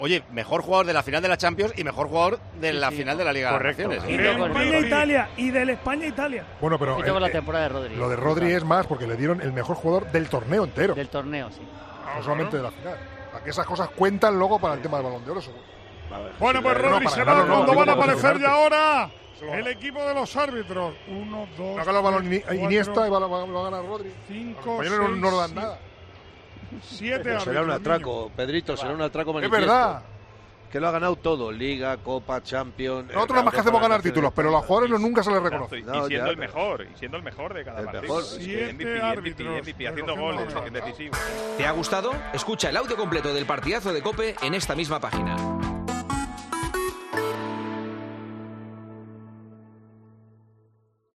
Oye, mejor jugador de la final de la Champions y mejor jugador de la final de la Liga de Naciones. Y de España-Italia. Y del España-Italia. Bueno, pero la temporada de Rodri. Lo de Rodri es más porque le dieron el mejor jugador del torneo entero. Del torneo, sí. No solamente de la final. Para que esas cosas cuentan luego para el tema del Balón de Oro, seguro. Bueno, pues Rodri se va cuando van a aparecer ya ahora el equipo de los árbitros. 1, 2, va a ganar el balón Iniesta y va a ganar Rodri. 5, 6, no dan nada. 7 árbitros. Será un atraco, Pedrito, será un atraco manifiesto. Es verdad. Que lo ha ganado todo, Liga, Copa, Champions. Nosotros nada más que hacemos ganar títulos, pero a los jugadores nunca se les reconoce. Y siendo el mejor de cada partido. 7 árbitros. MVP haciendo goles, decisivo. ¿Te ha gustado? Escucha el audio completo del partidazo de COPE en esta misma página.